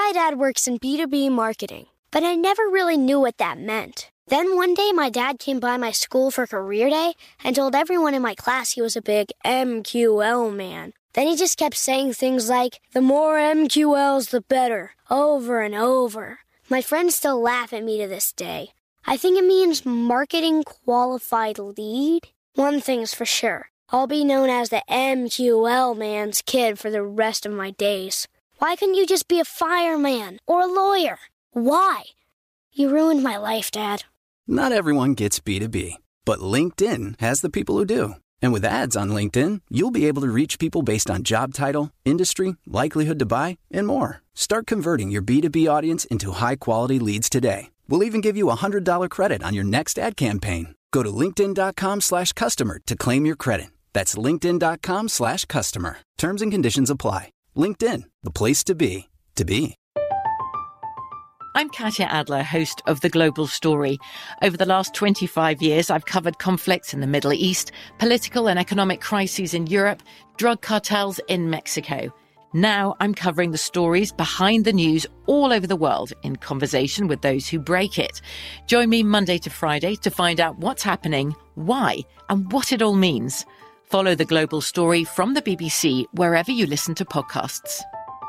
My dad works in B2B marketing, but I never really knew what that meant. Then one day, my dad came by my school for career day and told everyone in my class he was a big MQL man. Then he just kept saying things like, the more MQLs, the better, over and over. My friends still laugh at me to this day. I think it means marketing qualified lead. One thing's for sure, I'll be known as the MQL man's kid for the rest of my days. Why couldn't you just be a fireman or a lawyer? Why? You ruined my life, Dad. Not everyone gets B2B, but LinkedIn has the people who do. And with ads on LinkedIn, you'll be able to reach people based on job title, industry, likelihood to buy, and more. Start converting your B2B audience into high-quality leads today. We'll even give you a $100 credit on your next ad campaign. Go to linkedin.com/customer to claim your credit. That's linkedin.com/customer. Terms and conditions apply. LinkedIn, the place to be, to be. I'm Katya Adler, host of The Global Story. Over the last 25 years, I've covered conflicts in the Middle East, political and economic crises in Europe, drug cartels in Mexico. Now I'm covering the stories behind the news all over the world in conversation with those who break it. Join me Monday to Friday to find out what's happening, why, and what it all means. Follow The Global Story from the BBC wherever you listen to podcasts.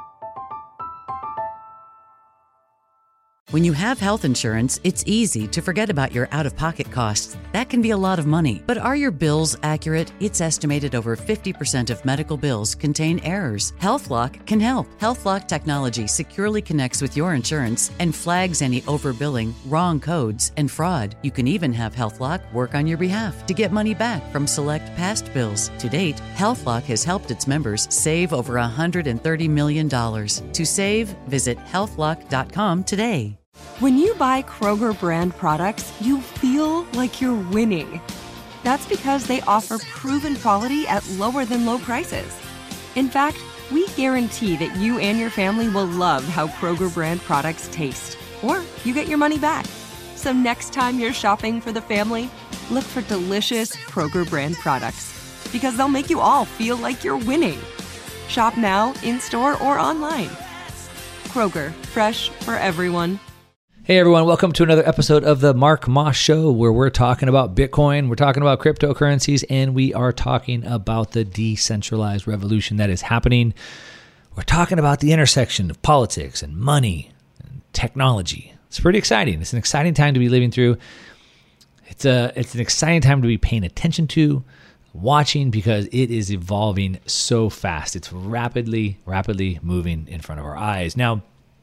When you have health insurance, it's easy to forget about your out-of-pocket costs. That can be a lot of money. But are your bills accurate? It's estimated over 50% of medical bills contain errors. HealthLock can help. HealthLock technology securely connects with your insurance and flags any overbilling, wrong codes, and fraud. You can even have HealthLock work on your behalf to get money back from select past bills. To date, HealthLock has helped its members save over $130 million. To save, visit healthlock.com today. When you buy Kroger brand products, you feel like you're winning. That's because they offer proven quality at lower than low prices. In fact, we guarantee that you and your family will love how Kroger brand products taste, or you get your money back. So next time you're shopping for the family, look for delicious Kroger brand products, because they'll make you all feel like you're winning. Shop now, in-store, or online. Kroger, fresh for everyone. Hey everyone, welcome to another episode of the Mark Moss Show, where we're talking about Bitcoin, we're talking about cryptocurrencies, and we are talking about the decentralized revolution that is happening. We're talking about the intersection of politics and money and technology. It's pretty exciting. It's an exciting time to be living through. It's an exciting time to be paying attention to, watching, because it is evolving so fast. It's rapidly moving in front of our eyes. Now,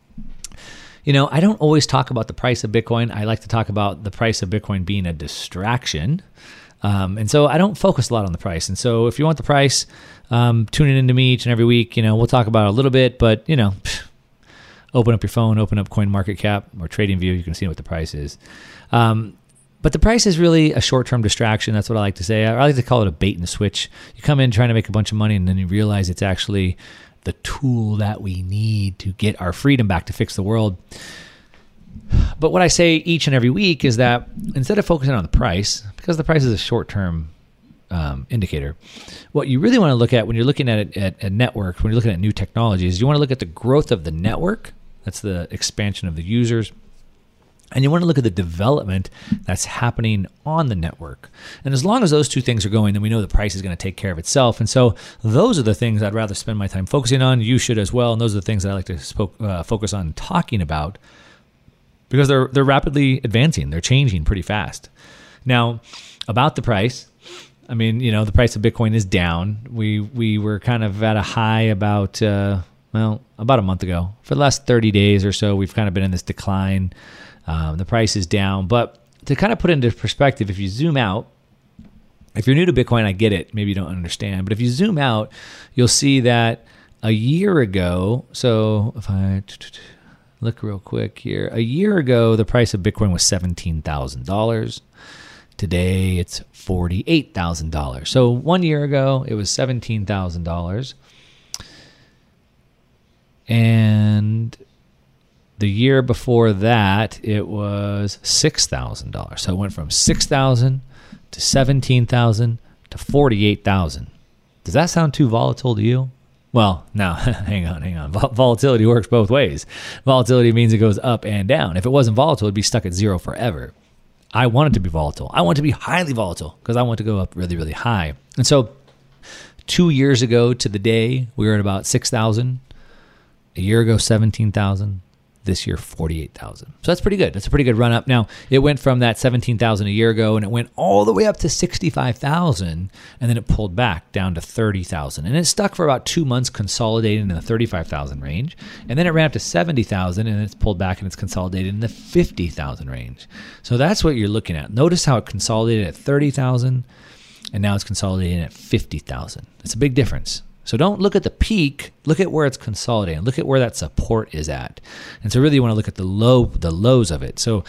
you know, I don't always talk about the price of Bitcoin. I like to talk about the price of Bitcoin being a distraction. And so I don't focus a lot on the price. And so if you want the price, tuning into me each and every week, you know, we'll talk about it a little bit, but, you know, open up your phone, open up CoinMarketCap or TradingView. You can see what the price is. But the price is really a short-term distraction. That's what I like to say. I like to call it a bait and switch. You come in trying to make a bunch of money, and then you realize it's actually the tool that we need to get our freedom back, to fix the world. But what I say each and every week is that instead of focusing on the price, because the price is a short-term indicator, what you really want to look at when you're looking at a network, when you're looking at new technologies, you want to look at the growth of the network. That's the expansion of the users. And you want to look at the development that's happening on the network. And as long as those two things are going, then we know the price is going to take care of itself. And so those are the things I'd rather spend my time focusing on. You should as well. And those are the things that I like to focus on talking about, because they're rapidly advancing. They're changing pretty fast. Now, about the price, I mean, you know, the price of Bitcoin is down. We were kind of at a high about a month ago. For the last 30 days or so, we've kind of been in this decline. The price is down, but to kind of put into perspective, if you zoom out, if you're new to Bitcoin, I get it. Maybe you don't understand, but if you zoom out, you'll see that a year ago, so if I look real quick here, a year ago, the price of Bitcoin was $17,000. Today, it's $48,000. So 1 year ago, it was $17,000. And the year before that, it was $6,000. So it went from $6,000 to $17,000 to $48,000. Does that sound too volatile to you? Well, now, hang on. Volatility works both ways. Volatility means it goes up and down. If it wasn't volatile, it'd be stuck at zero forever. I want it to be volatile. I want it to be highly volatile because I want to go up really, really high. And so 2 years ago to the day, we were at about 6,000. A year ago, 17,000. This year, 48,000. So that's pretty good. That's a pretty good run up. Now, it went from that 17,000 a year ago, and it went all the way up to 65,000, and then it pulled back down to 30,000. And it stuck for about 2 months consolidating in the 35,000 range. And then it ran up to 70,000, and it's pulled back and it's consolidated in the 50,000 range. So that's what you're looking at. Notice how it consolidated at 30,000, and now it's consolidating at 50,000. It's a big difference. So don't look at the peak, look at where it's consolidating. Look at where that support is at. And so really you want to look at the lows of it. So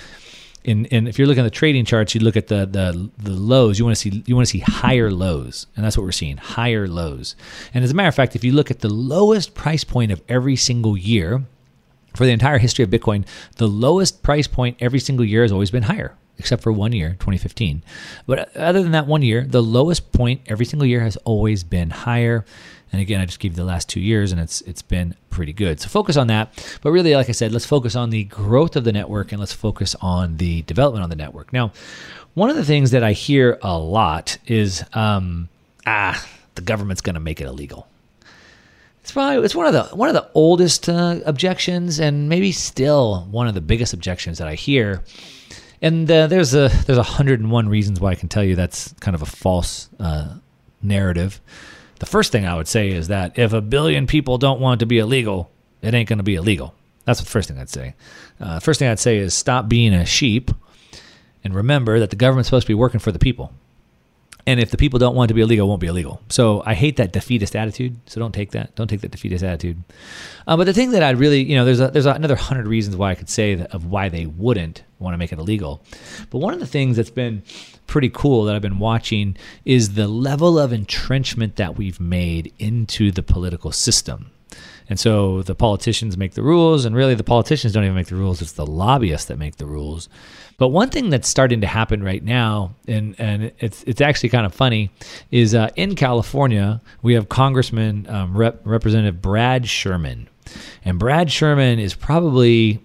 if you're looking at the trading charts, you look at the lows, you want to see higher lows. And that's what we're seeing, higher lows. And as a matter of fact, if you look at the lowest price point of every single year, for the entire history of Bitcoin, the lowest price point every single year has always been higher, except for 1 year, 2015. But other than that 1 year, the lowest point every single year has always been higher. And again, I just gave you the last 2 years, and it's been pretty good. So focus on that. But really, like I said, let's focus on the growth of the network, and let's focus on the development on the network. Now, one of the things that I hear a lot is, the government's going to make it illegal. It's one of the oldest objections, and maybe still one of the biggest objections that I hear. And there's 101 reasons why I can tell you that's kind of a false narrative. The first thing I would say is that if 1 billion people don't want it to be illegal, it ain't going to be illegal. That's the first thing I'd say. First thing I'd say is stop being a sheep and remember that the government's supposed to be working for the people. And if the people don't want it to be illegal, it won't be illegal. So I hate that defeatist attitude. So don't take that. Don't take that defeatist attitude. But the thing that I'd really, there's another 100 reasons why I could say of why they wouldn't want to make it illegal. But one of the things that's been pretty cool that I've been watching is the level of entrenchment that we've made into the political system. And so the politicians make the rules, and really the politicians don't even make the rules. It's the lobbyists that make the rules. But one thing that's starting to happen right now, and it's actually kind of funny, is in California, we have Congressman Representative Brad Sherman. And Brad Sherman is probably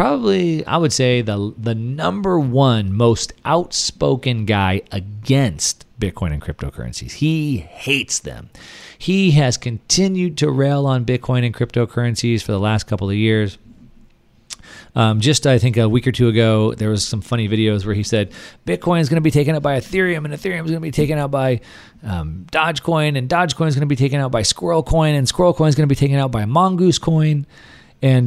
I would say the number one most outspoken guy against Bitcoin and cryptocurrencies. He hates them. He has continued to rail on Bitcoin and cryptocurrencies for the last couple of years. I think a week or two ago, there was some funny videos where he said Bitcoin is going to be taken out by Ethereum, and Ethereum is going to be taken out by Dogecoin, and Dogecoin is going to be taken out by Squirrel Coin, and Squirrel Coin is going to be taken out by Mongoose Coin, and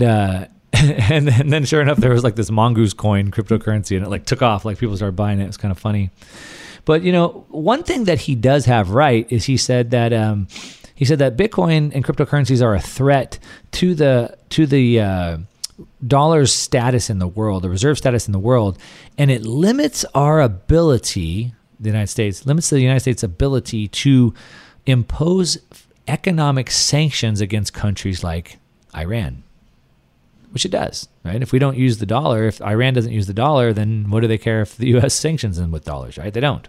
then sure enough, there was like this Mongoose Coin cryptocurrency, and it like took off, like people started buying it. It was kind of funny. But one thing that he does have right is he said that Bitcoin and cryptocurrencies are a threat to the dollar's status in the world, the reserve status in the world, and it limits our ability, the United States' ability to impose economic sanctions against countries like Iran, which it does, right? If we don't use the dollar, if Iran doesn't use the dollar, then what do they care if the U.S. sanctions them with dollars, right? They don't.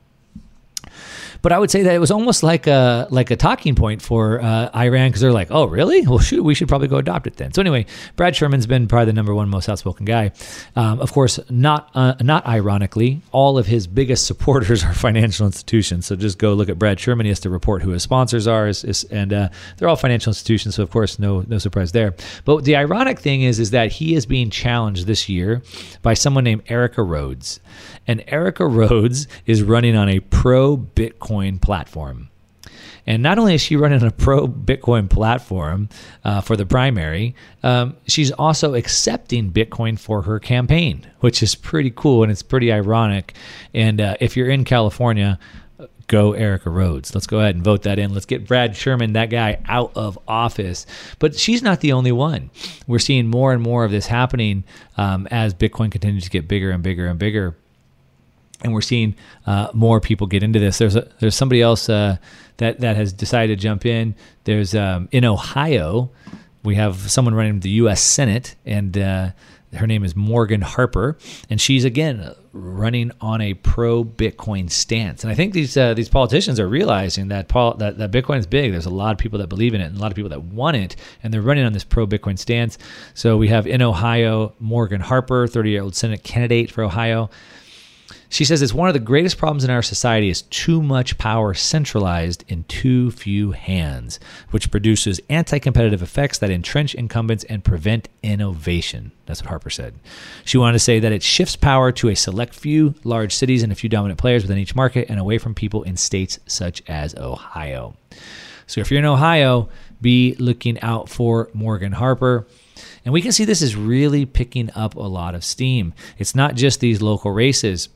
But I would say that it was almost like a talking point for Iran, because they're like, oh, really? Well, shoot, we should probably go adopt it then. So anyway, Brad Sherman's been probably the number one most outspoken guy. Of course, not ironically, all of his biggest supporters are financial institutions. So just go look at Brad Sherman. He has to report who his sponsors are, and they're all financial institutions. So of course, no surprise there. But the ironic thing is that he is being challenged this year by someone named Erica Rhodes. And Erica Rhodes is running on a pro-Bitcoin platform. And not only is she running on a pro-Bitcoin platform for the primary, she's also accepting Bitcoin for her campaign, which is pretty cool and it's pretty ironic. And if you're in California, go Erica Rhodes. Let's go ahead and vote that in. Let's get Brad Sherman, that guy, out of office. But she's not the only one. We're seeing more and more of this happening as Bitcoin continues to get bigger and bigger and bigger. And we're seeing more people get into this. There's somebody else that has decided to jump in. There's in Ohio, we have someone running the U.S. Senate, and Her name is Morgan Harper, and she's, again, running on a pro-Bitcoin stance. And I think these politicians are realizing that Bitcoin is big. There's a lot of people that believe in it and a lot of people that want it, and they're running on this pro-Bitcoin stance. So we have in Ohio, Morgan Harper, 30-year-old Senate candidate for Ohio. She says it's one of the greatest problems in our society is too much power centralized in too few hands, which produces anti-competitive effects that entrench incumbents and prevent innovation. That's what Harper said. She wanted to say that it shifts power to a select few large cities and a few dominant players within each market and away from people in states such as Ohio. So if you're in Ohio, be looking out for Morgan Harper. And we can see this is really picking up a lot of steam. It's not just these local races.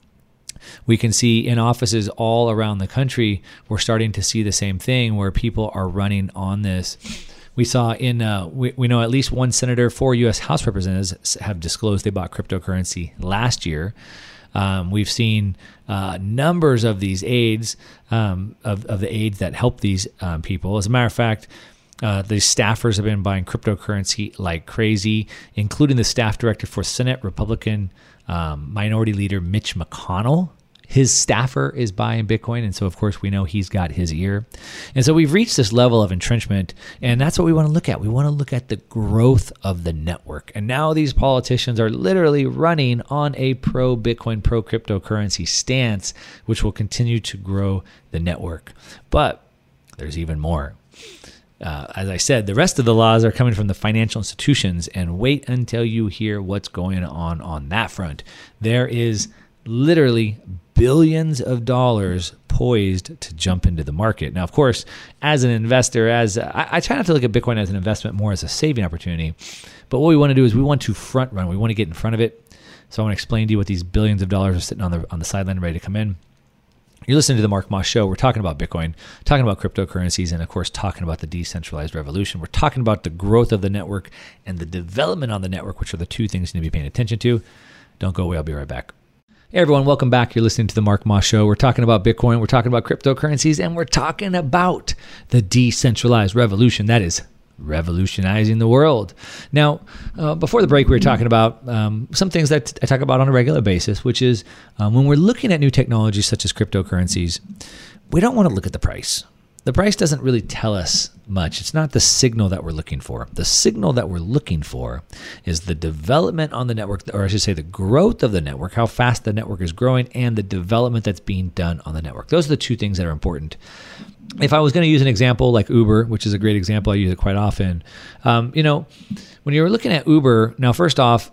We can see in offices all around the country, we're starting to see the same thing where people are running on this. We saw we know at least one senator, 4 U.S. House representatives have disclosed they bought cryptocurrency last year. We've seen numbers of these aides, of the aides that help these people. As a matter of fact, the staffers have been buying cryptocurrency like crazy, including the staff director for Senate Republican Minority Leader Mitch McConnell. His staffer is buying Bitcoin, and so, of course, we know he's got his ear. And so we've reached this level of entrenchment, and that's what we want to look at. We want to look at the growth of the network. And now these politicians are literally running on a pro-Bitcoin, pro-cryptocurrency stance, which will continue to grow the network. But there's even more. As I said, the rest of the laws are coming from the financial institutions, and wait until you hear what's going on that front. There is literally billions of dollars poised to jump into the market. Now, of course, as an investor, I try not to look at Bitcoin as an investment, more as a saving opportunity. But what we want to do is we want to front run. We want to get in front of it. So I want to explain to you what these billions of dollars are sitting on the sideline ready to come in. You're listening to the Mark Moss Show. We're talking about Bitcoin, talking about cryptocurrencies, and of course, talking about the decentralized revolution. We're talking about the growth of the network and the development on the network, which are the two things you need to be paying attention to. Don't go away. I'll be right back. Hey everyone, welcome back. You're listening to the Mark Moss Show. We're talking about Bitcoin, we're talking about cryptocurrencies, and we're talking about the decentralized revolution. That is revolutionizing the world. Now, before the break, we were talking about some things that I talk about on a regular basis, which is when we're looking at new technologies such as cryptocurrencies, we don't want to look at the price. The price doesn't really tell us much. It's not the signal that we're looking for. The signal that we're looking for is the development on the network, or I should say the growth of the network, how fast the network is growing, and the development that's being done on the network. Those are the two things that are important. If I was going to use an example like Uber, which is a great example, I use it quite often. When you were looking at Uber, now first off,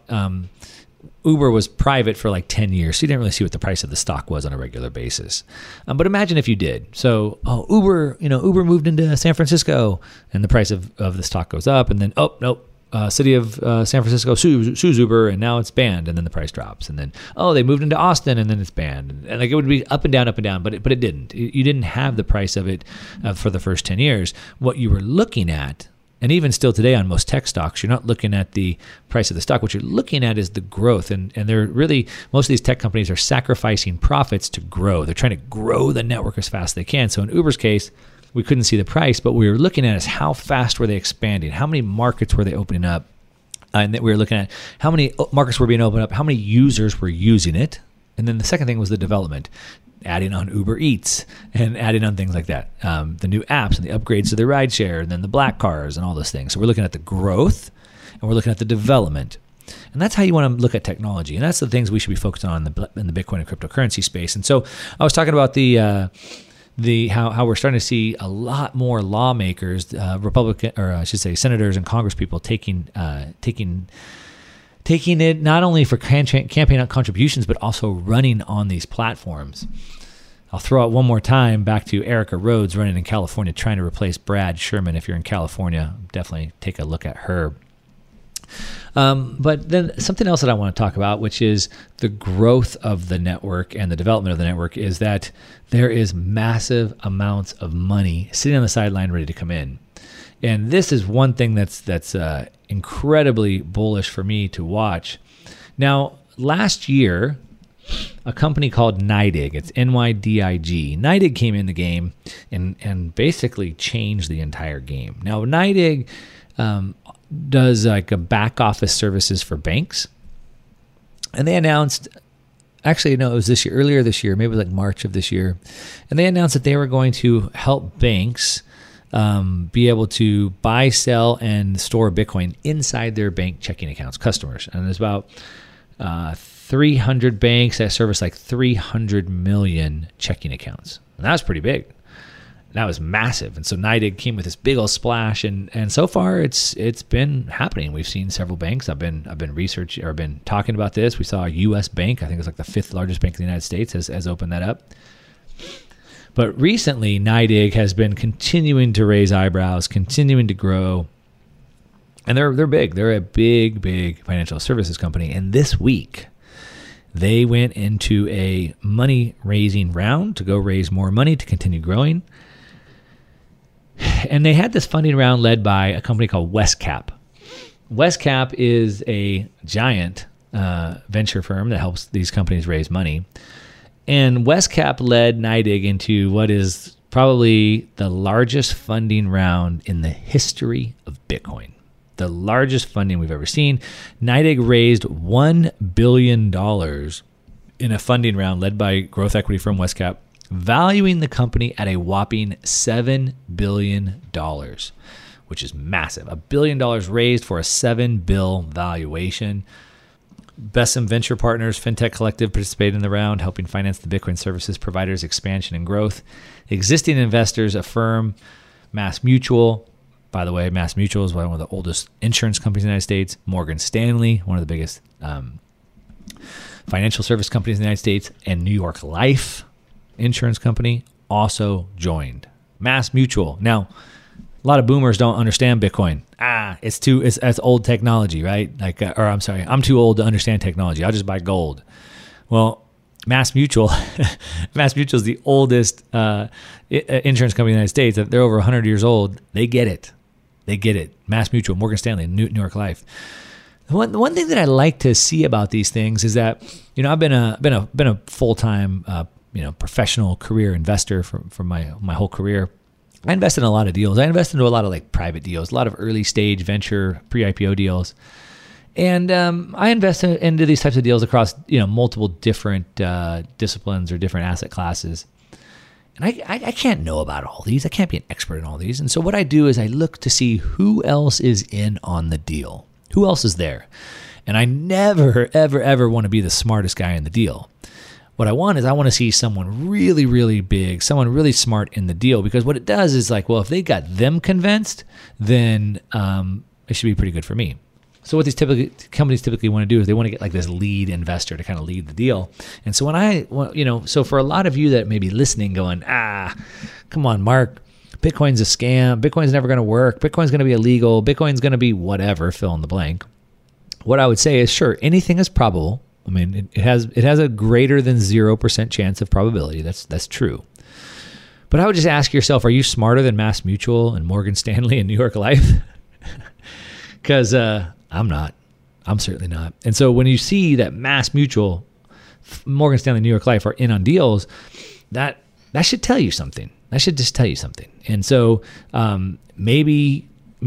Uber was private for like 10 years, so you didn't really see what the price of the stock was on a regular basis. But imagine if you did. So, Uber moved into San Francisco, and the price of the stock goes up, and then, city of San Francisco sues Uber, and now it's banned, and then the price drops. And then, they moved into Austin, and then it's banned. And like it would be up and down, but it didn't. You didn't have the price of it for the first 10 years. What you were looking at, and even still today on most tech stocks, you're not looking at the price of the stock. What you're looking at is the growth. And they're really, most of these tech companies are sacrificing profits to grow. They're trying to grow the network as fast as they can. So in Uber's case, we couldn't see the price, but what we were looking at is how fast were they expanding? How many markets were they opening up? And then we were looking at how many markets were being opened up, how many users were using it. And then the second thing was the development, adding on Uber Eats and adding on things like that, the new apps and the upgrades to the rideshare, and then the black cars and all those things. So we're looking at the growth and we're looking at the development. And that's how you want to look at technology. And that's the things we should be focused on in the Bitcoin and cryptocurrency space. And so I was talking about how we're starting to see a lot more lawmakers, Republican, or I should say senators and congresspeople taking it not only for campaign contributions, but also running on these platforms. I'll throw out one more time back to Erica Rhodes running in California, trying to replace Brad Sherman. If you're in California, definitely take a look at her. But then something else that I want to talk about, which is the growth of the network and the development of the network, is that there is massive amounts of money sitting on the sideline ready to come in. And this is one thing that's incredibly bullish for me to watch. Now, last year, a company called NYDIG, it's NYDIG. NYDIG came in the game and basically changed the entire game. Now, NYDIG does like a back office services for banks. And they announced, actually, no, it was this year, earlier this year, maybe it was like March of this year. And they announced that they were going to help banks be able to buy, sell, and store Bitcoin inside their bank checking accounts, customers. And there's about 300 banks that service like 300 million checking accounts. And that was pretty big. That was massive. And so NYDIG came with this big old splash, and so far it's been happening. We've seen several banks. I've been researching or been talking about this. We saw a U.S. bank, I think it's like the 5th largest bank in the United States, has opened that up. But recently, NYDIG has been continuing to raise eyebrows, continuing to grow, and they're big. They're a big financial services company. And this week, they went into a money-raising round to go raise more money to continue growing. And they had this funding round led by a company called Westcap. Westcap is a giant venture firm that helps these companies raise money. And Westcap led NYDIG into what is probably the largest funding round in the history of Bitcoin. The largest funding we've ever seen. NYDIG raised $1 billion in a funding round led by growth equity firm Westcap, valuing the company at a whopping $7 billion, which is massive. $1 billion raised for a $7 billion valuation. Bessemer Venture Partners, FinTech Collective participated in the round, helping finance the Bitcoin services providers' expansion and growth. Existing investors affirm MassMutual. By the way, MassMutual is one of the oldest insurance companies in the United States. Morgan Stanley, one of the biggest financial service companies in the United States. And New York Life insurance company also joined. MassMutual. Now, a lot of boomers don't understand Bitcoin. It's old technology, right? I'm too old to understand technology. I'll just buy gold. Well, MassMutual is the oldest insurance company in the United States. They're over 100 years old. They get it. MassMutual, Morgan Stanley, New York Life. The one thing that I like to see about these things is that, I've been a full-time professional career investor for my whole career. I invest in a lot of deals. I invest into a lot of like private deals, a lot of early stage venture pre-IPO deals. And I invest into these types of deals across multiple different disciplines or different asset classes. And I can't know about all these. I can't be an expert in all these. And so what I do is I look to see who else is in on the deal. Who else is there? And I never, ever, ever want to be the smartest guy in the deal. What I want to see someone really, really big, someone really smart in the deal, because what it does is like, well, if they got them convinced, then it should be pretty good for me. So what these companies typically want to do is they want to get like this lead investor to kind of lead the deal. And so so for a lot of you that may be listening going, come on, Mark, Bitcoin's a scam. Bitcoin's never going to work. Bitcoin's going to be illegal. Bitcoin's going to be whatever, fill in the blank. What I would say is, sure, anything is probable. I mean, it has a greater than 0% chance of probability. That's true. But I would just ask yourself, are you smarter than MassMutual and Morgan Stanley and New York Life? Because I'm not. I'm certainly not. And so when you see that MassMutual, Morgan Stanley, New York Life are in on deals, that should tell you something. That should just tell you something. And so maybe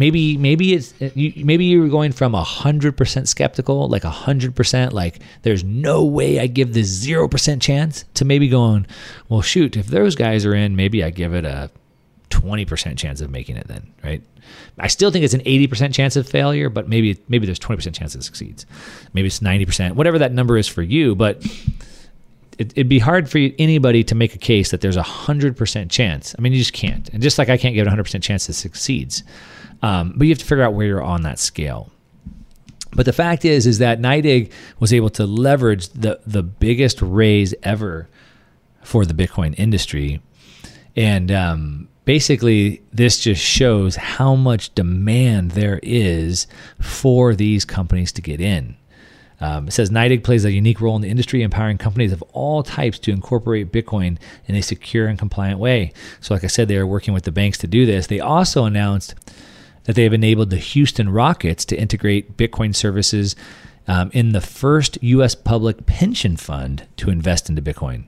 you're going from 100% skeptical, like 100%, like there's no way I give this 0% chance, to maybe going, well, shoot, if those guys are in, maybe I give it a 20% chance of making it then, right? I still think it's an 80% chance of failure, but maybe there's 20% chance it succeeds. Maybe it's 90%, whatever that number is for you. But it'd be hard for anybody to make a case that there's 100% chance. I mean, you just can't. And just like I can't give it 100% chance it succeeds. But you have to figure out where you're on that scale. But the fact is that NYDIG was able to leverage the biggest raise ever for the Bitcoin industry. And basically, this just shows how much demand there is for these companies to get in. It says NYDIG plays a unique role in the industry, empowering companies of all types to incorporate Bitcoin in a secure and compliant way. So like I said, they are working with the banks to do this. They also announced that they have enabled the Houston Rockets to integrate Bitcoin services in the first U.S. public pension fund to invest into Bitcoin.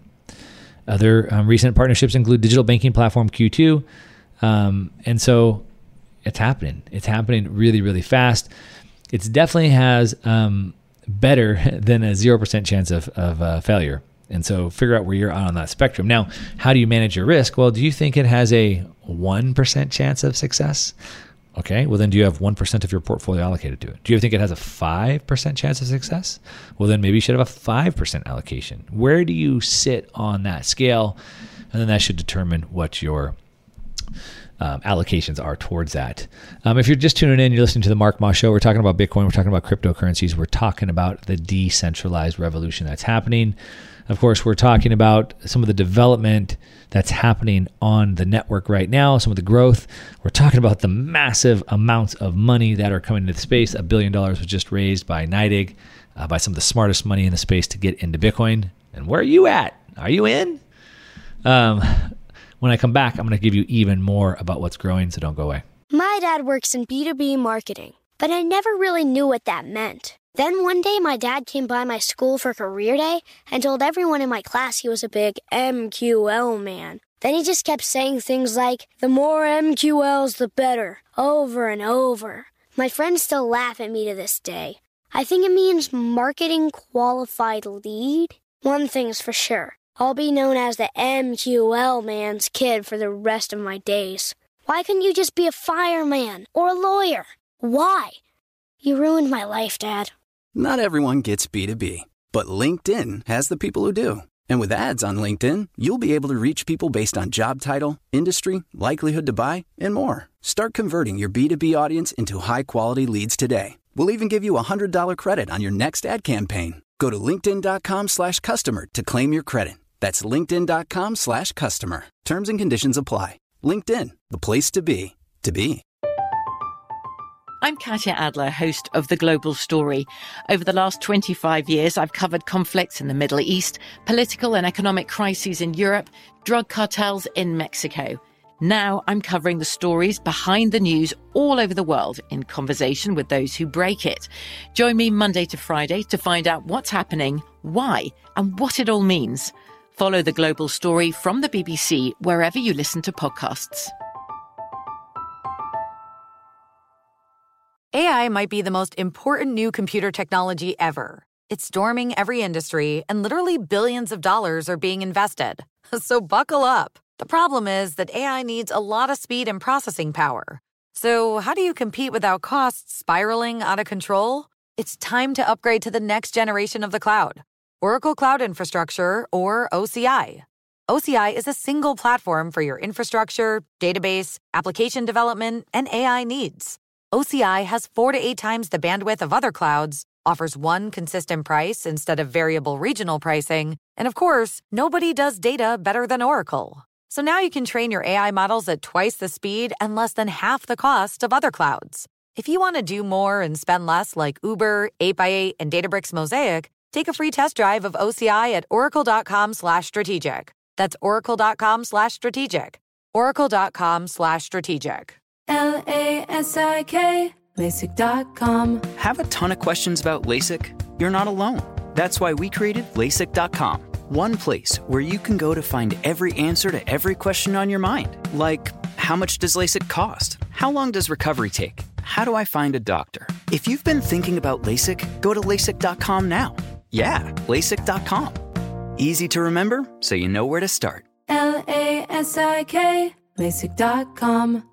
Other recent partnerships include digital banking platform Q2. And so it's happening. It's happening really, really fast. It definitely has better than a 0% chance of failure. And so figure out where you're on that spectrum. Now, how do you manage your risk? Well, do you think it has a 1% chance of success? Okay, well then do you have 1% of your portfolio allocated to it? Do you think it has a 5% chance of success? Well then maybe you should have a 5% allocation. Where do you sit on that scale? And then that should determine what your allocations are towards that. If you're just tuning in, you're listening to the Mark Moss Show. We're talking about Bitcoin. We're talking about cryptocurrencies. We're talking about the decentralized revolution that's happening. Of course, we're talking about some of the development that's happening on the network right now, some of the growth. We're talking about the massive amounts of money that are coming into the space. $1 billion was just raised by NYDIG, by some of the smartest money in the space to get into Bitcoin. And where are you at? Are you in? When I come back, I'm going to give you even more about what's growing, so don't go away. My dad works in B2B marketing, but I never really knew what that meant. Then one day my dad came by my school for career day and told everyone in my class he was a big MQL man. Then he just kept saying things like, the more MQLs, the better, over and over. My friends still laugh at me to this day. I think it means marketing qualified lead. One thing's for sure, I'll be known as the MQL man's kid for the rest of my days. Why couldn't you just be a fireman or a lawyer? Why? You ruined my life, Dad. Not everyone gets B2B, but LinkedIn has the people who do. And with ads on LinkedIn, you'll be able to reach people based on job title, industry, likelihood to buy, and more. Start converting your B2B audience into high-quality leads today. We'll even give you a $100 credit on your next ad campaign. Go to linkedin.com/customer to claim your credit. That's linkedin.com/customer. Terms and conditions apply. LinkedIn, the place to be, to be. I'm Katya Adler, host of The Global Story. Over the last 25 years, I've covered conflicts in the Middle East, political and economic crises in Europe, drug cartels in Mexico. Now I'm covering the stories behind the news all over the world in conversation with those who break it. Join me Monday to Friday to find out what's happening, why, and what it all means. Follow The Global Story from the BBC wherever you listen to podcasts. AI might be the most important new computer technology ever. It's storming every industry, and literally billions of dollars are being invested. So buckle up. The problem is that AI needs a lot of speed and processing power. So how do you compete without costs spiraling out of control? It's time to upgrade to the next generation of the cloud. Oracle Cloud Infrastructure, or OCI. OCI is a single platform for your infrastructure, database, application development, and AI needs. OCI has 4 to 8 times the bandwidth of other clouds, offers one consistent price instead of variable regional pricing, and of course, nobody does data better than Oracle. So now you can train your AI models at twice the speed and less than half the cost of other clouds. If you want to do more and spend less like Uber, 8x8, and Databricks Mosaic, take a free test drive of OCI at oracle.com/strategic. That's oracle.com/strategic. Oracle.com/strategic. LASIK, LASIK.com. Have a ton of questions about LASIK? You're not alone. That's why we created LASIK.com. One place where you can go to find every answer to every question on your mind. Like, how much does LASIK cost? How long does recovery take? How do I find a doctor? If you've been thinking about LASIK, go to LASIK.com now. Yeah, LASIK.com. Easy to remember, so you know where to start. LASIK, LASIK.com.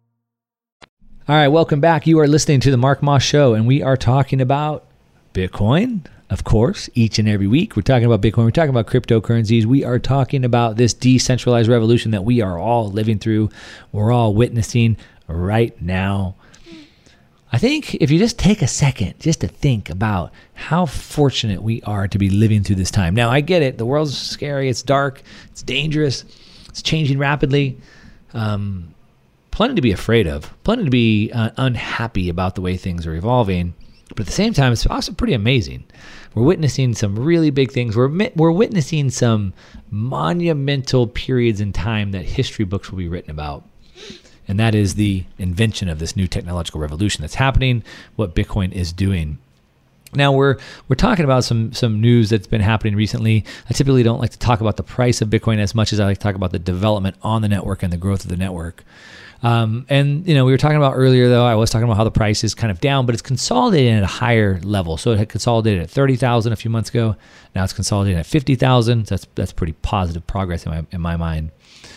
All right, welcome back. You are listening to the Mark Moss Show, and we are talking about Bitcoin, of course, each and every week. We're talking about Bitcoin. We're talking about cryptocurrencies. We are talking about this decentralized revolution that we are all living through. We're all witnessing right now. I think if you just take a second just to think about how fortunate we are to be living through this time. Now, I get it. The world's scary. It's dark. It's dangerous. It's changing rapidly. Plenty to be afraid of, plenty to be unhappy about the way things are evolving. But at the same time, it's also pretty amazing. We're witnessing some really big things. We're witnessing some monumental periods in time that history books will be written about. And that is the invention of this new technological revolution that's happening, what Bitcoin is doing. Now we're talking about some news that's been happening recently. I typically don't like to talk about the price of Bitcoin as much as I like to talk about the development on the network and the growth of the network. And we were talking about earlier, though, I was talking about how the price is kind of down, but it's consolidating at a higher level. So it had consolidated at 30,000 a few months ago. Now it's consolidating at 50,000. So that's pretty positive progress in my mind.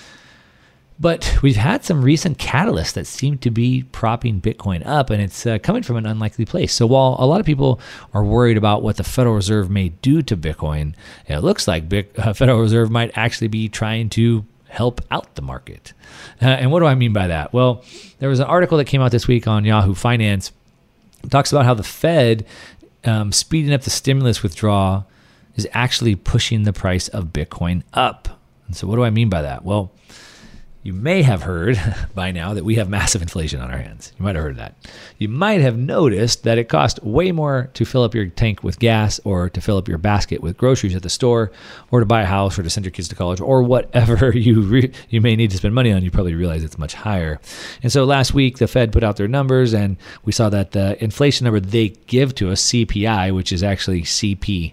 But we've had some recent catalysts that seem to be propping Bitcoin up, and it's coming from an unlikely place. So while a lot of people are worried about what the Federal Reserve may do to Bitcoin, it looks like Federal Reserve might actually be trying to help out the market. And what do I mean by that? Well, there was an article that came out this week on Yahoo Finance. It talks about how the Fed speeding up the stimulus withdrawal is actually pushing the price of Bitcoin up. And so what do I mean by that? Well, you may have heard by now that we have massive inflation on our hands. You might have heard that. You might have noticed that it costs way more to fill up your tank with gas or to fill up your basket with groceries at the store or to buy a house or to send your kids to college or whatever you may need to spend money on. You probably realize it's much higher. And so last week, the Fed put out their numbers and we saw that the inflation number they give to us, CPI, which is actually CPI.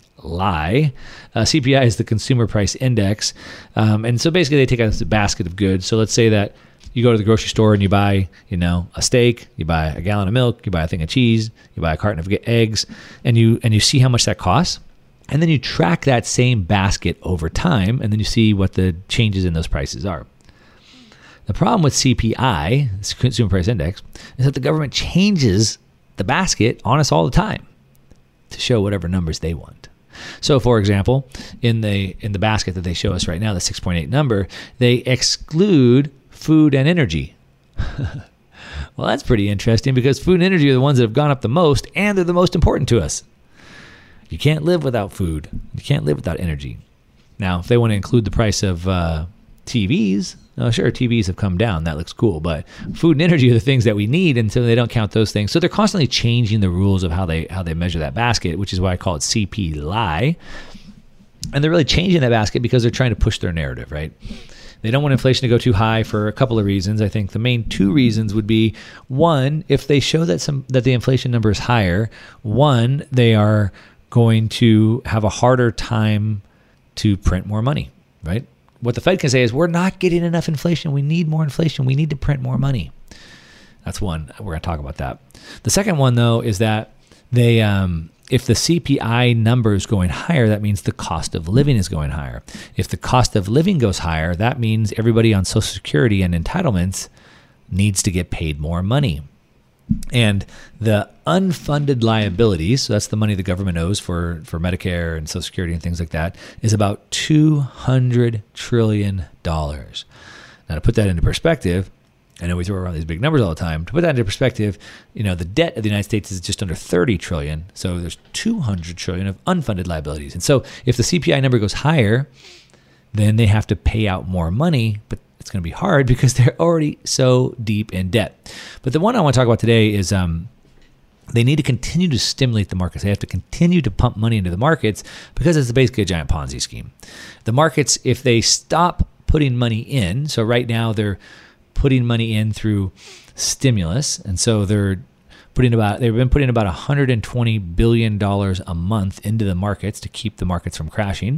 CPI is the Consumer Price Index. And so basically they take a basket of goods. So let's say that you go to the grocery store and you buy, a steak, you buy a gallon of milk, you buy a thing of cheese, you buy a carton of eggs, and you see how much that costs. And then you track that same basket over time, and then you see what the changes in those prices are. The problem with CPI, this Consumer Price Index, is that the government changes the basket on us all the time to show whatever numbers they want. So, for example, in the basket that they show us right now, the 6.8 number, they exclude food and energy. Well, that's pretty interesting because food and energy are the ones that have gone up the most, and they're the most important to us. You can't live without food. You can't live without energy. Now, if they want to include the price of TVs, sure, TVs have come down. That looks cool. But food and energy are the things that we need, and so they don't count those things. So they're constantly changing the rules of how they measure that basket, which is why I call it CPI. And they're really changing that basket because they're trying to push their narrative, right? They don't want inflation to go too high for a couple of reasons. I think the main two reasons would be, one, if they show that the inflation number is higher, one, they are going to have a harder time to print more money, right? What the Fed can say is, we're not getting enough inflation. We need more inflation. We need to print more money. That's one. We're going to talk about that. The second one, though, is that they, if the CPI number is going higher, that means the cost of living is going higher. If the cost of living goes higher, that means everybody on Social Security and entitlements needs to get paid more money. And the unfunded liabilities, so that's the money the government owes for Medicare and Social Security and things like that, is about $200 trillion. Now, to put that into perspective, I know we throw around these big numbers all the time. To put that into perspective, the debt of the United States is just under 30 trillion. So there's 200 trillion of unfunded liabilities. And so if the CPI number goes higher, then they have to pay out more money, but it's going to be hard because they're already so deep in debt. But the one I want to talk about today is they need to continue to stimulate the markets. They have to continue to pump money into the markets because it's basically a giant Ponzi scheme. The markets, if they stop putting money in, so right now they're putting money in through stimulus, and so they've been putting about $120 billion a month into the markets to keep the markets from crashing.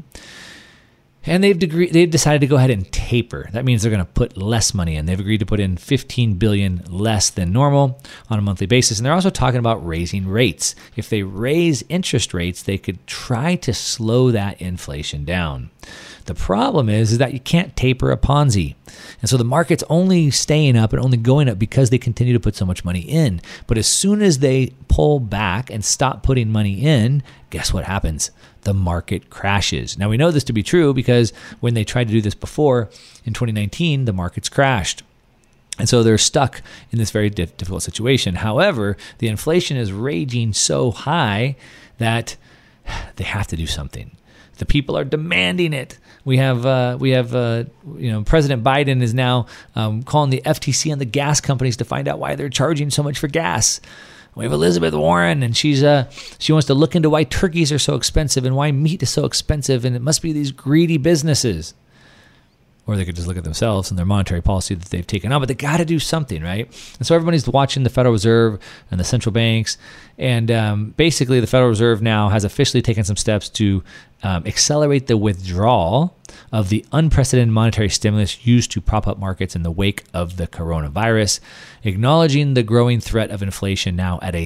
And they've decided to go ahead and taper. That means they're going to put less money in. They've agreed to put in $15 billion less than normal on a monthly basis. And they're also talking about raising rates. If they raise interest rates, they could try to slow that inflation down. The problem is that you can't taper a Ponzi. And so the market's only staying up and only going up because they continue to put so much money in. But as soon as they pull back and stop putting money in, guess what happens? The market crashes. Now, we know this to be true because when they tried to do this before, in 2019, the markets crashed. And so they're stuck in this very difficult situation. However, the inflation is raging so high that they have to do something. The people are demanding it. We have President Biden is now calling the FTC on the gas companies to find out why they're charging so much for gas. We have Elizabeth Warren, and she wants to look into why turkeys are so expensive and why meat is so expensive, and it must be these greedy businesses. or they could just look at themselves and their monetary policy that they've taken on, but they got to do something, right? And so everybody's watching the Federal Reserve and the central banks. And basically, the Federal Reserve now has officially taken some steps to accelerate the withdrawal of the unprecedented monetary stimulus used to prop up markets in the wake of the coronavirus, acknowledging the growing threat of inflation now at a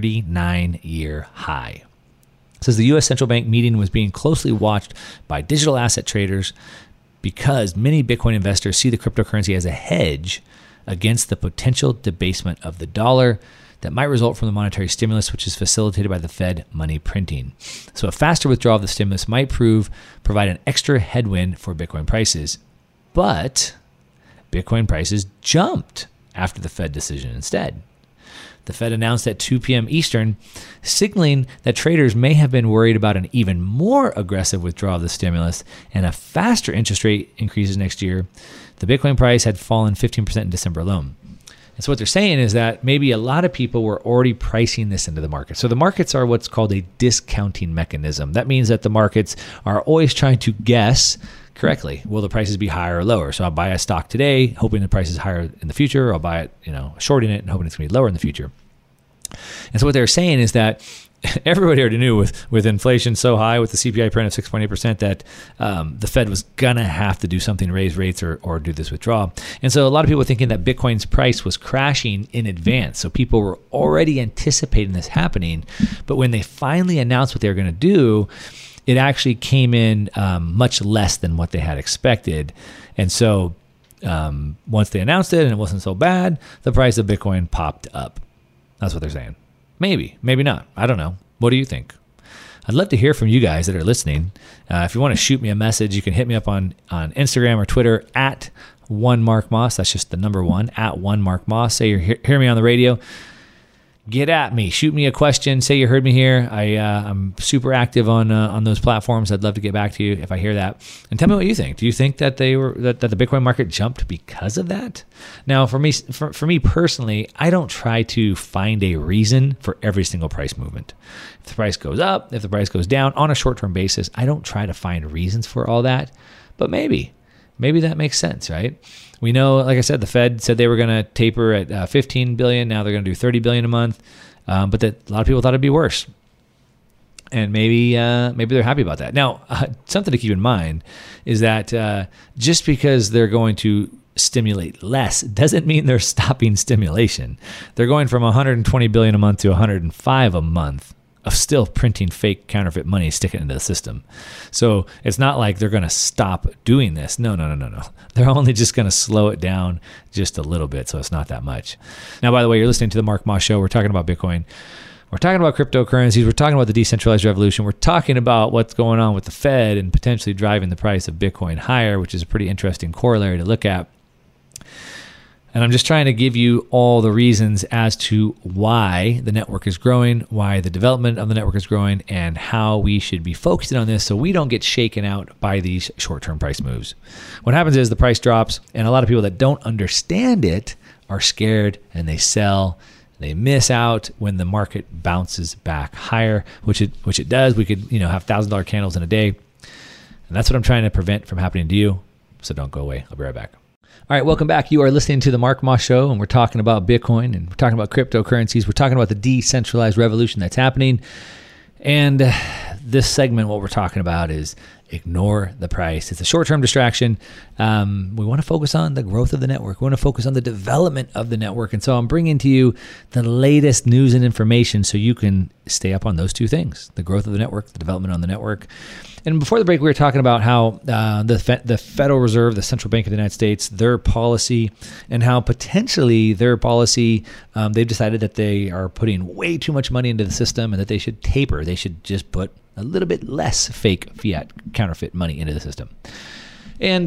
39-year high. It says the U.S. Central Bank meeting was being closely watched by digital asset traders because many Bitcoin investors see the cryptocurrency as a hedge against the potential debasement of the dollar that might result from the monetary stimulus, which is facilitated by the Fed money printing. So a faster withdrawal of the stimulus might provide an extra headwind for Bitcoin prices. But Bitcoin prices jumped after the Fed decision instead. The Fed announced at 2 p.m. Eastern, signaling that traders may have been worried about an even more aggressive withdrawal of the stimulus and a faster interest rate increases next year. The Bitcoin price had fallen 15% in December alone. And so what they're saying is that maybe a lot of people were already pricing this into the market. So the markets are what's called a discounting mechanism. That means that the markets are always trying to guess correctly. Will the prices be higher or lower? So I'll buy a stock today, hoping the price is higher in the future, or I'll buy it, shorting it and hoping it's going to be lower in the future. And so what they're saying is that everybody already knew with inflation so high, with the CPI print of 6.8%, that the Fed was going to have to do something, raise rates or do this withdrawal. And so a lot of people were thinking that Bitcoin's price was crashing in advance. So people were already anticipating this happening. But when they finally announced what they were going to do, it actually came in much less than what they had expected. And so once they announced it and it wasn't so bad, the price of Bitcoin popped up. That's what they're saying. Maybe, maybe not. I don't know. What do you think? I'd love to hear from you guys that are listening. If you want to shoot me a message, you can hit me up on Instagram or Twitter at @1MarkMoss. That's just the number 1, @1MarkMoss. Say you're hearing me on the radio. Get at me. Shoot me a question. Say you heard me here. I'm super active on those platforms. I'd love to get back to you if I hear that. And tell me what you think. Do you think that that the Bitcoin market jumped because of that? Now, for me personally, I don't try to find a reason for every single price movement. If the price goes up, if the price goes down on a short-term basis, I don't try to find reasons for all that. But maybe that makes sense, right? We know, like I said, the Fed said they were going to taper at 15 billion. Now they're going to do 30 billion a month. But that a lot of people thought it'd be worse. And maybe they're happy about that. Now, something to keep in mind is that just because they're going to stimulate less doesn't mean they're stopping stimulation. They're going from 120 billion a month to 105 a month of still printing fake counterfeit money, sticking it into the system. So it's not like they're going to stop doing this. No. They're only just going to slow it down just a little bit, so it's not that much. Now, by the way, you're listening to the Mark Moss Show. We're talking about Bitcoin. We're talking about cryptocurrencies. We're talking about the decentralized revolution. We're talking about what's going on with the Fed and potentially driving the price of Bitcoin higher, which is a pretty interesting corollary to look at. And I'm just trying to give you all the reasons as to why the network is growing, why the development of the network is growing, and how we should be focusing on this so we don't get shaken out by these short-term price moves. What happens is the price drops, and a lot of people that don't understand it are scared, and they sell. They miss out when the market bounces back higher, which it does. We could have $1,000 candles in a day, and that's what I'm trying to prevent from happening to you. So don't go away. I'll be right back. All right, welcome back. You are listening to the Mark Moss Show, and we're talking about Bitcoin, and we're talking about cryptocurrencies. We're talking about the decentralized revolution that's happening. And this segment, what we're talking about is ignore the price. It's a short-term distraction. We want to focus on the growth of the network. We want to focus on the development of the network. And so I'm bringing to you the latest news and information so you can stay up on those two things, the growth of the network, the development on the network. And before the break, we were talking about how the Federal Reserve, the Central Bank of the United States, their policy, and how potentially their policy, they've decided that they are putting way too much money into the system and that they should taper. They should just put a little bit less fake fiat counterfeit money into the system. And,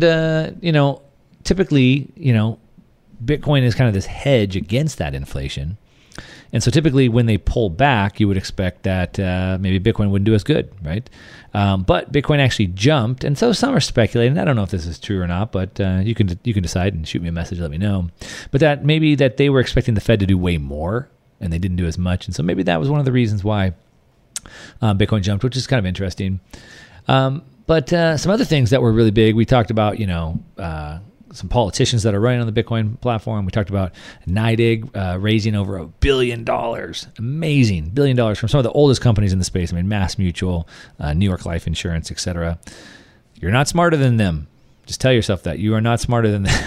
typically, Bitcoin is kind of this hedge against that inflation. And so typically when they pull back, you would expect that maybe Bitcoin wouldn't do as good, right? But Bitcoin actually jumped. And so some are speculating. I don't know if this is true or not, but you can decide and shoot me a message, let me know. But that maybe that they were expecting the Fed to do way more and they didn't do as much. And so maybe that was one of the reasons why Bitcoin jumped, which is kind of interesting. But some other things that were really big, we talked about, some politicians that are running on the Bitcoin platform. We talked about NYDIG raising over $1 billion. Amazing. $1 billion from some of the oldest companies in the space. I mean, Mass Mutual, New York Life Insurance, etc. You're not smarter than them. Just tell yourself that. You are not smarter than them.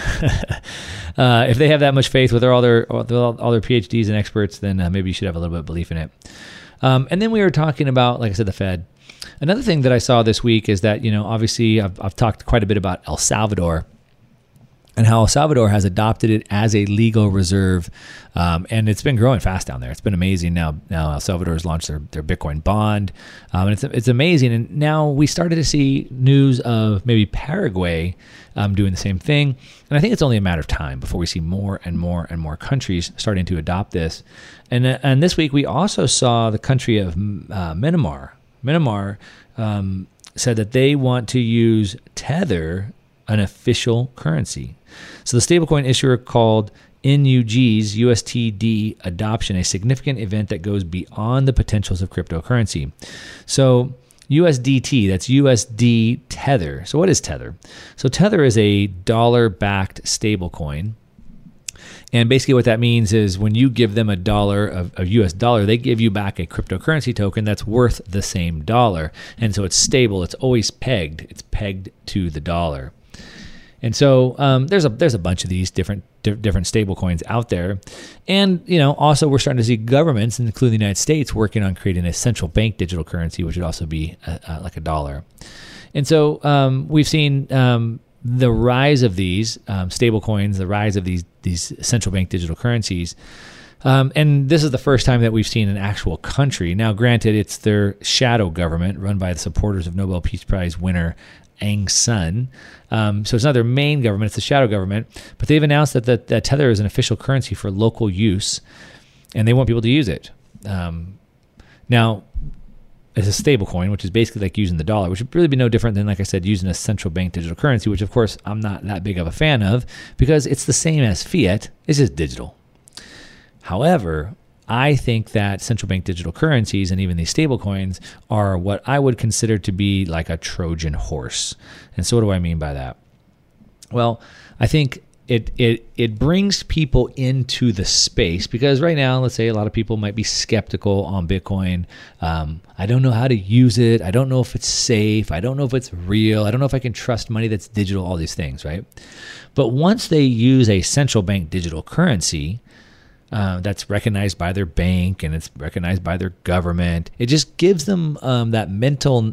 If they have that much faith with all their PhDs and experts, then maybe you should have a little bit of belief in it. And then we were talking about, like I said, the Fed. Another thing that I saw this week is that, obviously I've talked quite a bit about El Salvador and how El Salvador has adopted it as a legal reserve. And it's been growing fast down there. It's been amazing. Now El Salvador has launched their Bitcoin bond. And it's amazing. And now we started to see news of maybe Paraguay doing the same thing. And I think it's only a matter of time before we see more and more and more countries starting to adopt this. And this week we also saw the country of Myanmar. Myanmar said that they want to use Tether, an official currency. So the stablecoin issuer called NUG's USTD adoption a significant event that goes beyond the potentials of cryptocurrency. So USDT, that's USD Tether. So what is Tether? So Tether is a dollar-backed stablecoin. And basically what that means is when you give them a US dollar, they give you back a cryptocurrency token that's worth the same dollar. And so it's stable. It's always pegged. It's pegged to the dollar. And so there's a bunch of these different stable coins out there. And, also we're starting to see governments, including the United States, working on creating a central bank digital currency, which would also be like a dollar. And so we've seen the rise of these stable coins, the rise of these central bank digital currencies. And this is the first time that we've seen an actual country. Now, granted, it's their shadow government run by the supporters of Nobel Peace Prize winner Aung San. So it's not their main government, it's the shadow government. But they've announced that Tether is an official currency for local use, and they want people to use it. Now, it's a stable coin, which is basically like using the dollar, which would really be no different than, like I said, using a central bank digital currency, which, of course, I'm not that big of a fan of because it's the same as fiat. It's just digital. However, I think that central bank digital currencies and even these stable coins are what I would consider to be like a Trojan horse. And so what do I mean by that? Well, I think it brings people into the space because right now, let's say a lot of people might be skeptical on Bitcoin. I don't know how to use it. I don't know if it's safe. I don't know if it's real. I don't know if I can trust money that's digital, all these things, right? But once they use a central bank digital currency, that's recognized by their bank and it's recognized by their government, it just gives them that mental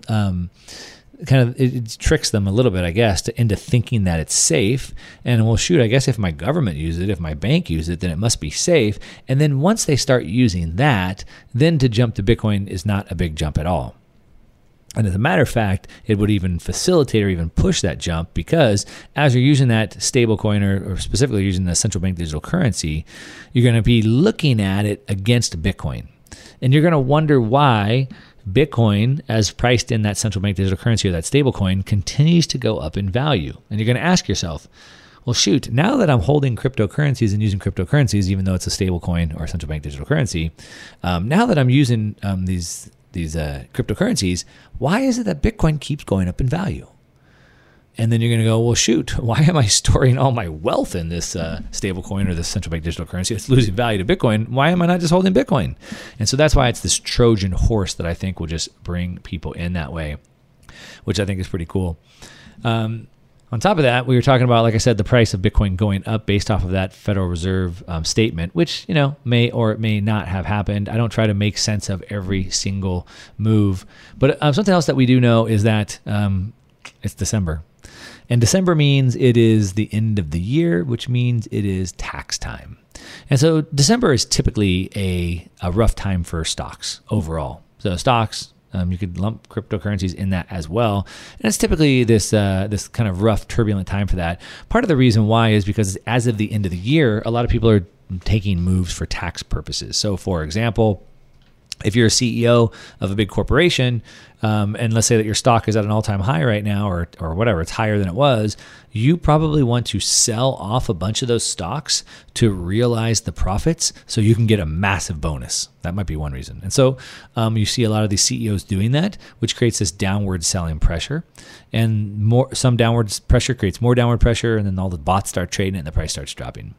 it tricks them a little bit, I guess, into thinking that it's safe. And well, shoot, I guess if my government uses it, if my bank uses it, then it must be safe. And then once they start using that, then to jump to Bitcoin is not a big jump at all. And as a matter of fact, it would even facilitate or even push that jump because as you're using that stable coin or specifically using the central bank digital currency, you're going to be looking at it against Bitcoin. And you're going to wonder why Bitcoin, as priced in that central bank digital currency or that stable coin, continues to go up in value. And you're going to ask yourself, well, shoot, now that I'm holding cryptocurrencies and using cryptocurrencies, even though it's a stable coin or a central bank digital currency, now that I'm using these cryptocurrencies, why is it that Bitcoin keeps going up in value? And then you're going to go, well, shoot, why am I storing all my wealth in this stable coin or this central bank digital currency? It's losing value to Bitcoin. Why am I not just holding Bitcoin? And so that's why it's this Trojan horse that I think will just bring people in that way, which I think is pretty cool. On top of that, we were talking about, like I said, the price of Bitcoin going up based off of that Federal Reserve statement, which, may or may not have happened. I don't try to make sense of every single move. But something else that we do know is that it's December. And December means it is the end of the year, which means it is tax time. And so December is typically a rough time for stocks overall. So stocks, you could lump cryptocurrencies in that as well. And it's typically this kind of rough, turbulent time for that. Part of the reason why is because as of the end of the year, a lot of people are taking moves for tax purposes. So for example, If you're a CEO of a big corporation, and let's say that your stock is at an all-time high right now, or whatever, it's higher than it was, you probably want to sell off a bunch of those stocks to realize the profits so you can get a massive bonus. That might be one reason. And so you see a lot of these CEOs doing that, which creates this downward selling pressure. And some downward pressure creates more downward pressure, and then all the bots start trading and the price starts dropping.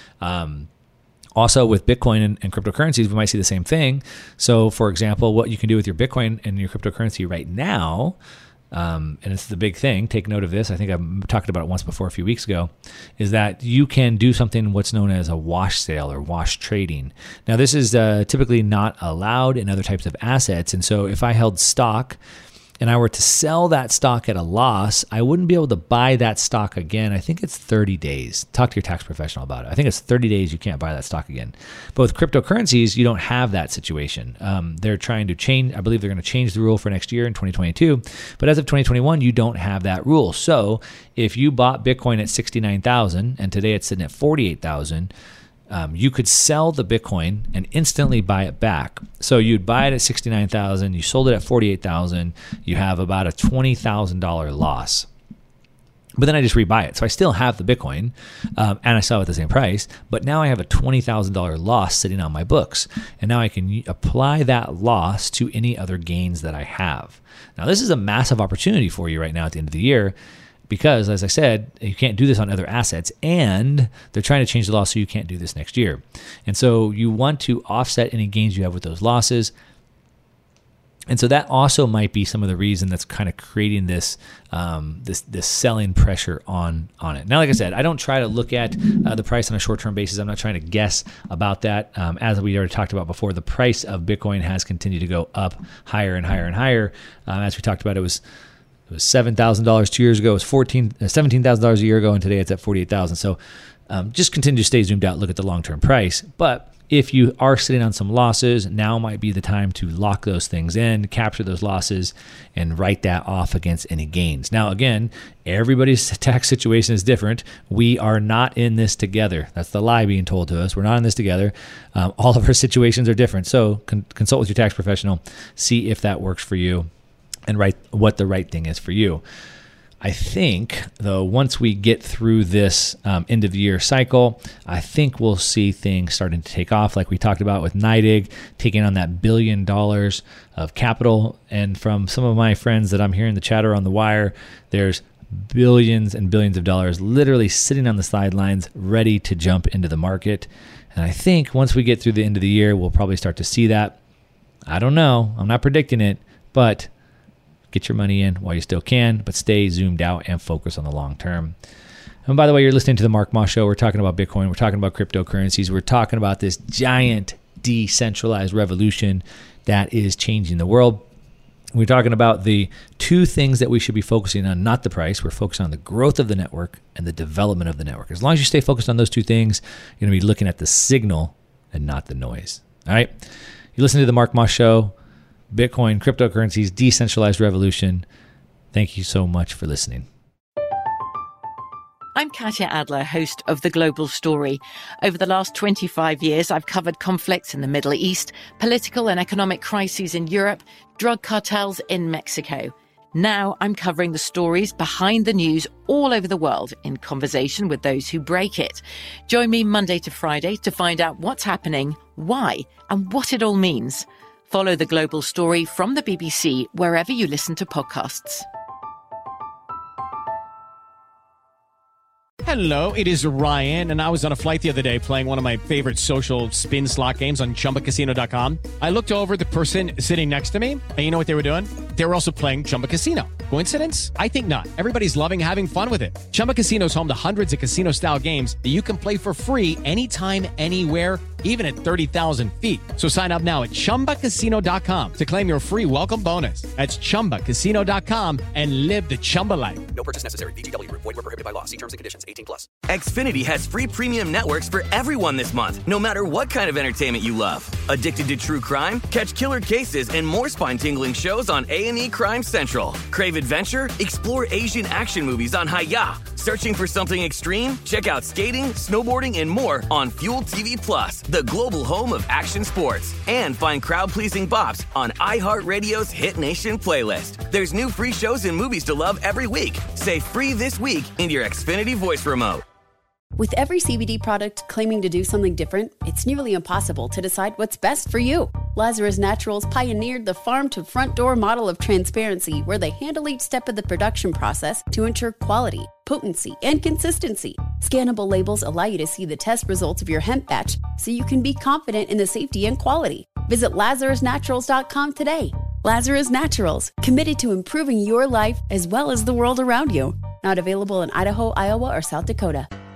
Also, with Bitcoin and cryptocurrencies, we might see the same thing. So, for example, what you can do with your Bitcoin and your cryptocurrency right now, and it's the big thing, take note of this, I think I've talked about it once before a few weeks ago, is that you can do something what's known as a wash sale or wash trading. Now, this is typically not allowed in other types of assets. And so if I held stock and I were to sell that stock at a loss, I wouldn't be able to buy that stock again. I think it's 30 days. Talk to your tax professional about it. I think it's 30 days you can't buy that stock again. But with cryptocurrencies, you don't have that situation. They're trying to change. I believe they're going to change the rule for next year in 2022. But as of 2021, you don't have that rule. So if you bought Bitcoin at 69,000 and today it's sitting at 48,000, you could sell the Bitcoin and instantly buy it back. So you'd buy it at 69,000, you sold it at 48,000, you have about a $20,000 loss. But then I just rebuy it. So I still have the Bitcoin and I sell it at the same price, but now I have a $20,000 loss sitting on my books. And now I can apply that loss to any other gains that I have. Now, this is a massive opportunity for you right now at the end of the year, because, as I said, you can't do this on other assets, and they're trying to change the law so you can't do this next year. And so you want to offset any gains you have with those losses. And so that also might be some of the reason that's kind of creating this this selling pressure on it. Now, like I said, I don't try to look at the price on a short-term basis. I'm not trying to guess about that. As we already talked about before, the price of Bitcoin has continued to go up higher and higher and higher. As we talked about, it was $7,000 2 years ago. It was $17,000 a year ago, and today it's at $48,000. So just continue to stay zoomed out, look at the long-term price. But if you are sitting on some losses, now might be the time to lock those things in, capture those losses, and write that off against any gains. Now, again, everybody's tax situation is different. We are not in this together. That's the lie being told to us. We're not in this together. All of our situations are different. So consult with your tax professional, see if that works for you, and write what the right thing is for you. I think, though, once we get through this end of the year cycle, I think we'll see things starting to take off, like we talked about with NYDIG taking on that $1 billion of capital. And from some of my friends that I'm hearing the chatter on the wire, there's billions and billions of dollars literally sitting on the sidelines ready to jump into the market. And I think once we get through the end of the year, we'll probably start to see that. I don't know. I'm not predicting it, but get your money in while you still can, but stay zoomed out and focus on the long term. And by the way, you're listening to the Mark Moss Show. We're talking about Bitcoin. We're talking about cryptocurrencies. We're talking about this giant decentralized revolution that is changing the world. We're talking about the two things that we should be focusing on, not the price. We're focusing on the growth of the network and the development of the network. As long as you stay focused on those two things, you're going to be looking at the signal and not the noise. All right? You listen to the Mark Moss Show. Bitcoin, cryptocurrencies, decentralized revolution. Thank you so much for listening. I'm Katya Adler, host of The Global Story. Over the last 25 years, I've covered conflicts in the Middle East, political and economic crises in Europe, drug cartels in Mexico. Now I'm covering the stories behind the news all over the world in conversation with those who break it. Join me Monday to Friday to find out what's happening, why, and what it all means. Follow The Global Story from the BBC wherever you listen to podcasts. Hello, it is Ryan, and I was on a flight the other day playing one of my favorite social spin slot games on ChumbaCasino.com. I looked over at the person sitting next to me, and you know what they were doing? They were also playing Chumba Casino. Coincidence? I think not. Everybody's loving having fun with it. Chumba Casino is home to hundreds of casino-style games that you can play for free anytime, anywhere, even at 30,000 feet. So sign up now at ChumbaCasino.com to claim your free welcome bonus. That's ChumbaCasino.com and live the Chumba life. No purchase necessary. VGW. Void where prohibited by law. See terms and conditions. 18+. Xfinity has free premium networks for everyone this month, no matter what kind of entertainment you love. Addicted to true crime? Catch killer cases and more spine-tingling shows on A&E Crime Central. Crave adventure? Explore Asian action movies on Hi-YAH. Searching for something extreme? Check out skating, snowboarding, and more on Fuel TV Plus, the global home of action sports. And find crowd-pleasing bops on iHeartRadio's Hit Nation playlist. There's new free shows and movies to love every week. Say free this week in your Xfinity voice remote. With every CBD product claiming to do something different, it's nearly impossible to decide what's best for you. Lazarus Naturals pioneered the farm-to-front-door model of transparency, where they handle each step of the production process to ensure quality, potency, and consistency. Scannable labels allow you to see the test results of your hemp batch, so you can be confident in the safety and quality. Visit LazarusNaturals.com today. Lazarus Naturals, committed to improving your life as well as the world around you. Not available in Idaho, Iowa, or South Dakota.